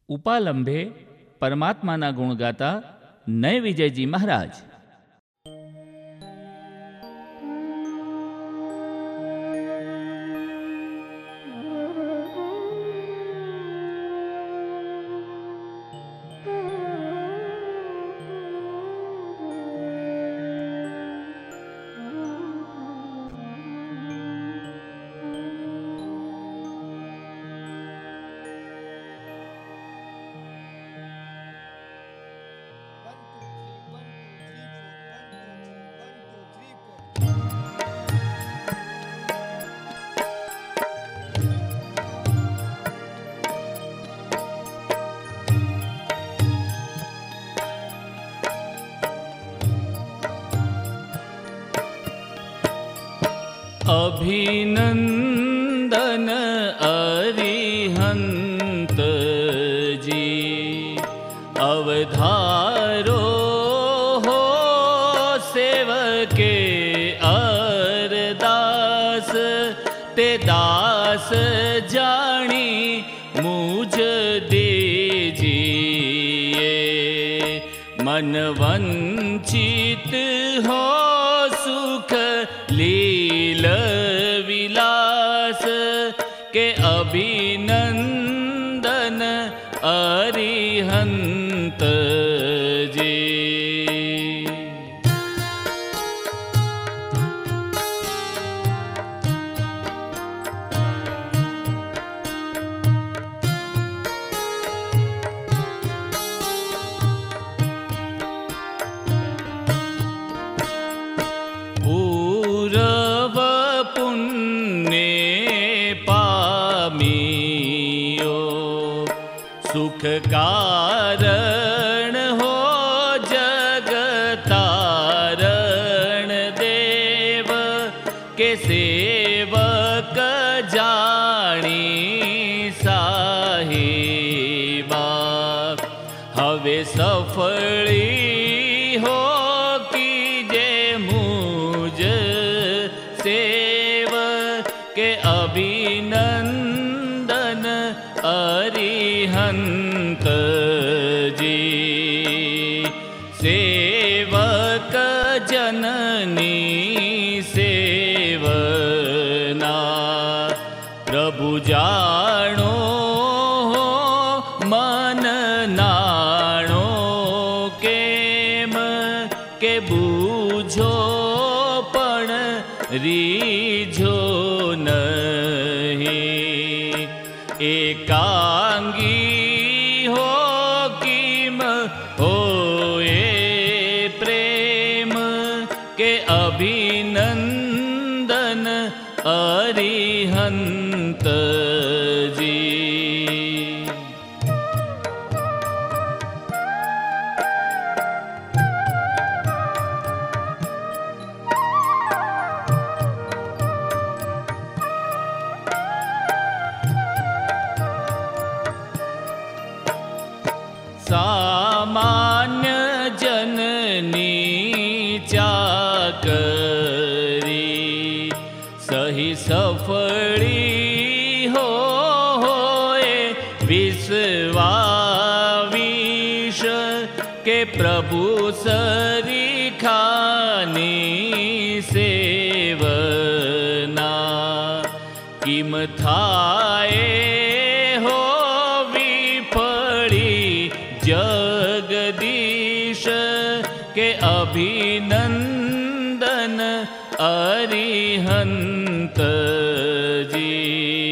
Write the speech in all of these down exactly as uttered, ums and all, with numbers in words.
ઉપાલંભે પરમાત્માના ગુણ ગાતા નય વિજયજી મહારાજ. अभिनंदन अरिहंत जी, अवधारो हो सेवके अरदास, ते दास जानी मुझ दीजिए, मन वंचित हो सुख लील विलास, के अभिनंदन अरिहंत जी. पूरव पुण्य पामियो, सुख कारण हो जगतारण देव, के सेवक जानी साहिबा, हवे सफली हो कीजे मुझ सेव, के अभिनंदन अरिहंत जी. सेवक जननी सेवना, प्रभु जानो हो मन नाणो, केम के बूझो पण रीझो नहीं, एकांगी हो किम होए प्रेम, के अभिनंदन अरिहंत जी. सामान्य जननी चाकरी, सही सफली हो होए विश्वाविश, के प्रभु सरीखानी सेवना, किम थाए हो विफली जगदीश, के अभिनंदन अरिहंत जी.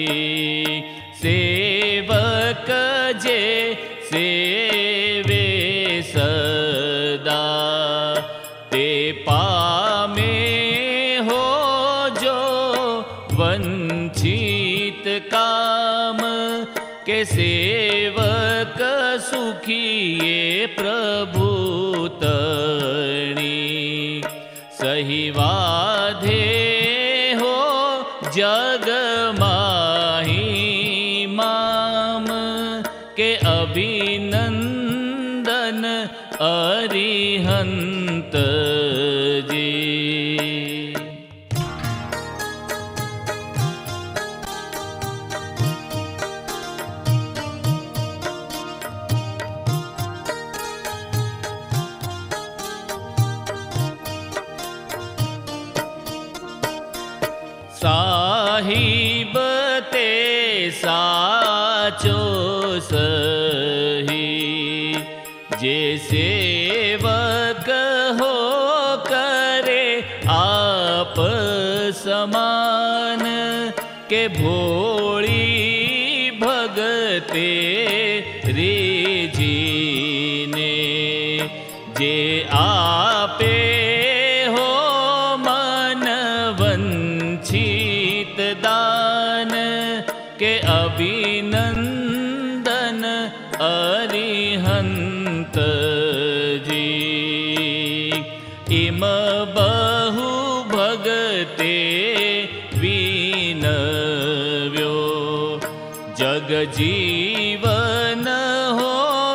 सेवक जे सेवे सदा, ते पामे हो जो वंचित काम, के सेवक सुखिए प्रभु तणी, सही वाधे हो जग माही माम, के अभिनंदन अरिहंत जी. साहिब ते साचो सही, जे सेवक हो करे आप समान, के भोली भगते रिझीने, जे आपे हो मन वंचित दान, के अभिनंदन अरिहंत जी। इम बहु भगते विनव्यो, जग जीवन हो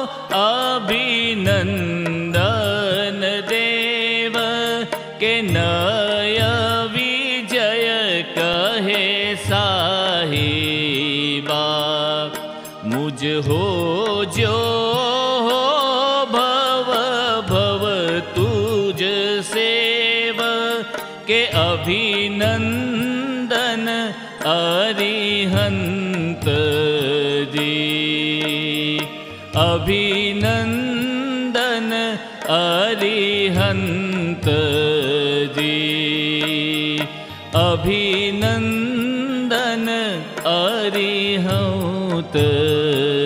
अभिनंदन देव, के नय विजय कहे साहिबा, मुझ हो जो हो भव भव तुझ सेव, के अभिनंदन अरिहंत जी। अभिनंदन अरिहंत जी, अभिनंदन अरिहंत